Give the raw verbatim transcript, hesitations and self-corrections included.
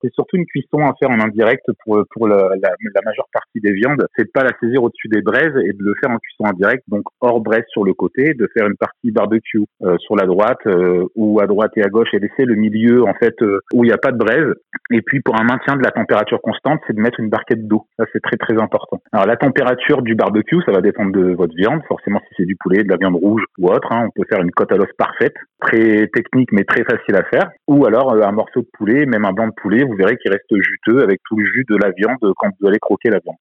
C'est surtout une cuisson à faire en indirect pour pour la, la, la majeure partie des viandes. C'est de pas la saisir au-dessus des braises et de le faire en cuisson indirecte, donc hors braise sur le côté, de faire une partie barbecue euh, sur la droite euh, ou à droite et à gauche et laisser le milieu en fait euh, où il n'y a pas de braise. Et puis pour un maintien de la température constante, c'est de mettre une barquette d'eau. Ça c'est très très important. Alors la température du barbecue, ça va dépendre de votre viande. Forcément si c'est du poulet, de la viande rouge ou autre, hein, on peut faire une côte à l'os parfaite, très technique mais très facile à faire. Ou alors euh, un morceau de poulet, même un blanc de poulet, vous verrez qu'il reste juteux avec tout le jus de la viande quand vous allez croquer la viande.